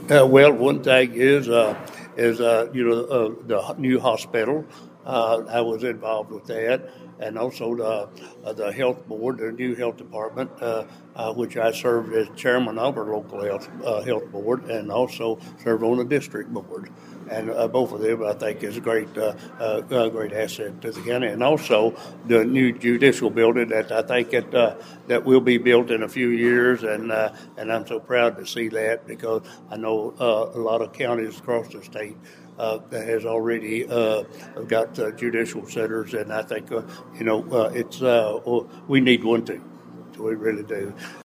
Well, one thing is the new hospital. I was involved with that, and also the health board, the new health department, which I served as chairman of our local health board, and also served on the district board. And both of them, I think, is a great asset to the county. And also the new judicial building that I think that will be built in a few years, and I'm so proud to see that because I know a lot of counties across the state that has already got judicial centers, and I think it's we need one too. We really do.